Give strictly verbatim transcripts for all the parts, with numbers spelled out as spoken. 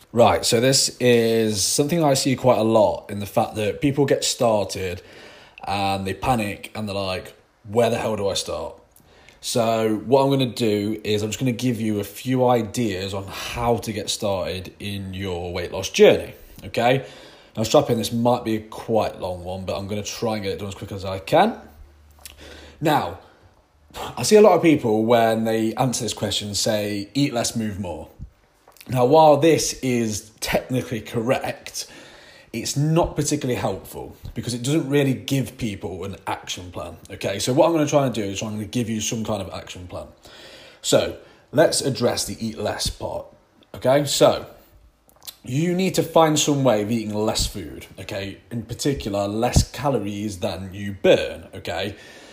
Right, so this is something I see quite a lot in the fact that people get started and they panic and they're like, where the hell do I start? So what I'm going to do is I'm just going to give you a few ideas on how to get started in your weight loss journey, okay? Now strap in, this might be a quite long one, but I'm going to try and get it done as quick as I can. Now, I see a lot of people when they answer this question say, eat less, move more. Now, while this is technically correct, it's not particularly helpful because it doesn't really give people an action plan, okay? So what I'm going to try and do is I'm going to give you some kind of action plan. So let's address the eat less part, okay? So you need to find some way of eating less food, okay? In particular, less calories than you burn, okay?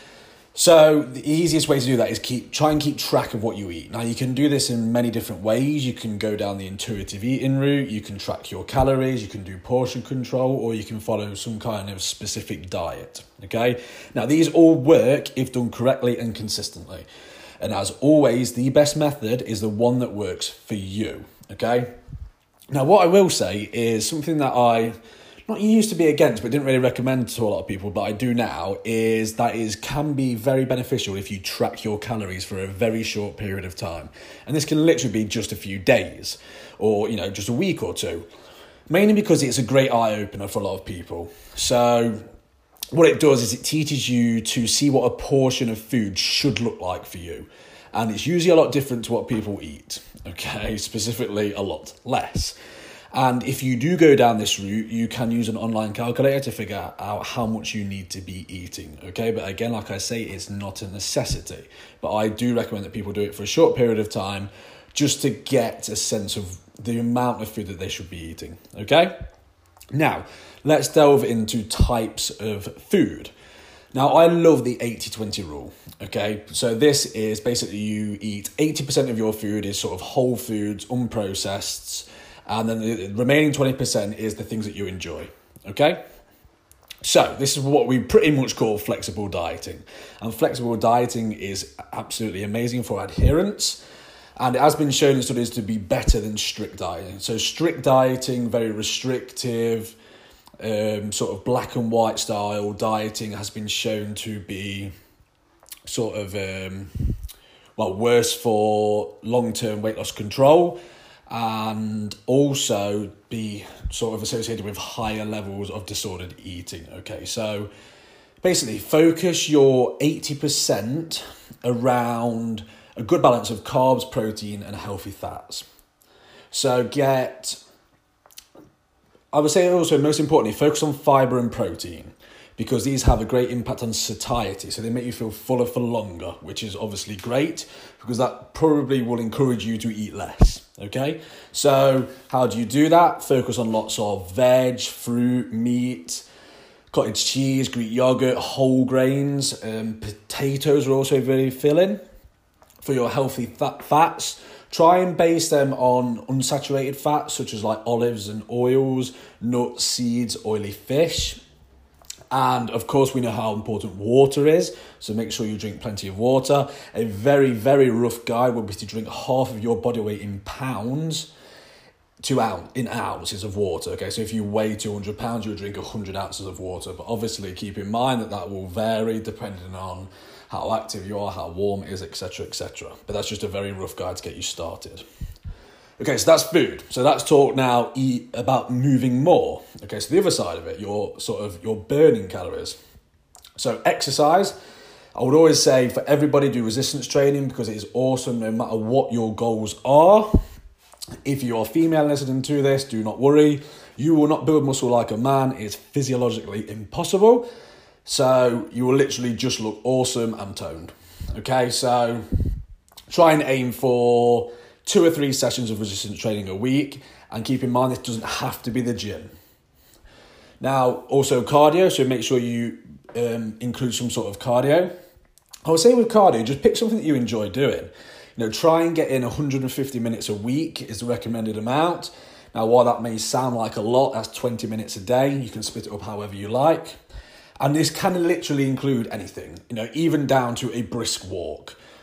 So the easiest way to do that is keep try and keep track of what you eat. Now you can do this in many different ways. You can go down the intuitive eating route, you can track your calories, you can do portion control, or you can follow some kind of specific diet, okay? Now these all work if done correctly and consistently. And as always, the best method is the one that works for you, okay? Now what I will say is something that I not used to be against, but didn't really recommend to a lot of people, but I do now, is that is can be very beneficial if you track your calories for a very short period of time. And this can literally be just a few days or, you know, just a week or two, mainly because it's a great eye-opener for a lot of people. So what it does is it teaches you to see what a portion of food should look like for you. And it's usually a lot different to what people eat, okay? Specifically, a lot less. And if you do go down this route, you can use an online calculator to figure out how much you need to be eating, okay? But again, like I say, it's not a necessity. But I do recommend that people do it for a short period of time just to get a sense of the amount of food that they should be eating, okay? Now, let's delve into types of food. Now, I love the eighty twenty rule, okay? So this is basically you eat eighty percent of your food is sort of whole foods, unprocessed, and then the remaining twenty percent is the things that you enjoy, okay? So this is what we pretty much call flexible dieting. And flexible dieting is absolutely amazing for adherence. And it has been shown in studies to be better than strict dieting. So strict dieting, very restrictive, um, sort of black and white style dieting has been shown to be sort of, um, well, worse for long-term weight loss control, and also be sort of associated with higher levels of disordered eating, okay? So basically focus your eighty percent around a good balance of carbs, protein, and healthy fats. So get, I would say also most importantly, focus on fiber and protein, because these have a great impact on satiety. So they make you feel fuller for longer, which is obviously great because that probably will encourage you to eat less. Okay, so how do you do that? Focus on lots of veg, fruit, meat, cottage cheese, Greek yogurt, whole grains. Um, potatoes are also very filling. For your healthy fat fats, try and base them on unsaturated fats such as like olives and oils, nuts, seeds, oily fish. And of course, we know how important water is, so make sure you drink plenty of water. A very, very rough guide would be to drink half of your body weight in pounds to ounce, in ounces of water. Okay, so if you weigh two hundred pounds, you'll drink one hundred ounces of water. But obviously, keep in mind that that will vary depending on how active you are, how warm it is, et cetera, et cetera. But that's just a very rough guide to get you started. Okay, so that's food. So let's talk now eat about moving more. Okay, so the other side of it, your sort of your burning calories. So exercise, I would always say for everybody do resistance training because it is awesome no matter what your goals are. If you are female listening to this, do not worry. You will not build muscle like a man. It's physiologically impossible. So you will literally just look awesome and toned. Okay, so try and aim for two or three sessions of resistance training a week, and keep in mind this doesn't have to be the gym. Now, also cardio, so make sure you um, include some sort of cardio. I would say with cardio, just pick something that you enjoy doing. You know, try and get in one hundred fifty minutes a week is the recommended amount. Now, while that may sound like a lot, that's twenty minutes a day. You can split it up however you like. And this can literally include anything, you know, even down to a brisk walk.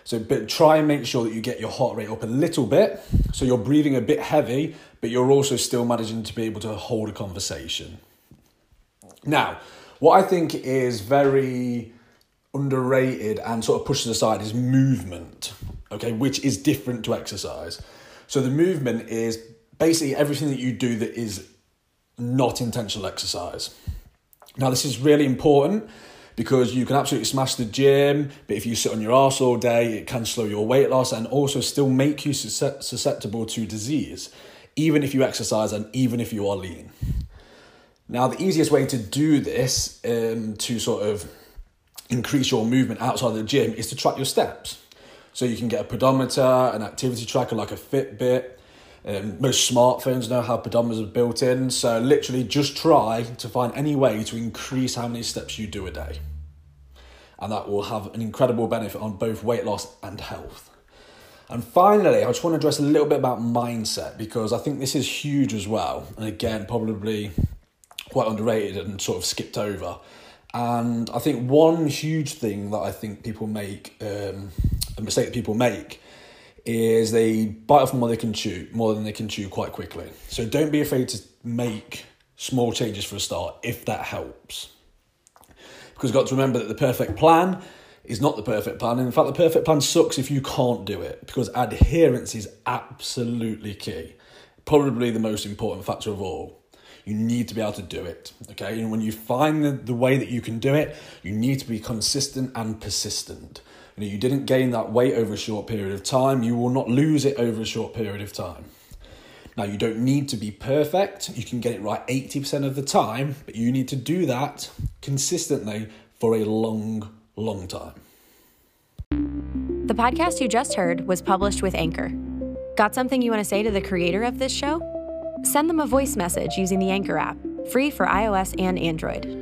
So but try and make sure that you get your heart rate up a little bit, so you're breathing a bit heavy, but you're also still managing to be able to hold a conversation. Now, what I think is very underrated and sort of pushed aside is movement, okay, which is different to exercise. So the movement is basically everything that you do that is not intentional exercise. Now, this is really important because you can absolutely smash the gym, but if you sit on your arse all day, it can slow your weight loss and also still make you susceptible to disease, even if you exercise and even if you are lean. Now, the easiest way to do this, um, to sort of increase your movement outside the gym, is to track your steps. So you can get a pedometer, an activity tracker like a Fitbit. Um, most smartphones now have pedometers built in. So literally just try to find any way to increase how many steps you do a day. And that will have an incredible benefit on both weight loss and health. And finally, I just want to address a little bit about mindset, because I think this is huge as well. And again, probably quite underrated and sort of skipped over. And I think one huge thing that I think people make, um, a mistake that people make, is they bite off more they can chew, more than they can chew quite quickly. So don't be afraid to make small changes for a start if that helps. Because you've got to remember that the perfect plan is not the perfect plan. And in fact, the perfect plan sucks if you can't do it, because adherence is absolutely key. Probably the most important factor of all. You need to be able to do it, okay? And when you find the, the way that you can do it, you need to be consistent and persistent. You know, you didn't gain that weight over a short period of time. You will not lose it over a short period of time. Now, you don't need to be perfect. You can get it right eighty percent of the time, but you need to do that consistently for a long, long time. The podcast you just heard was published with Anchor. Got something you want to say to the creator of this show? Send them a voice message using the Anchor app, free for iOS and Android.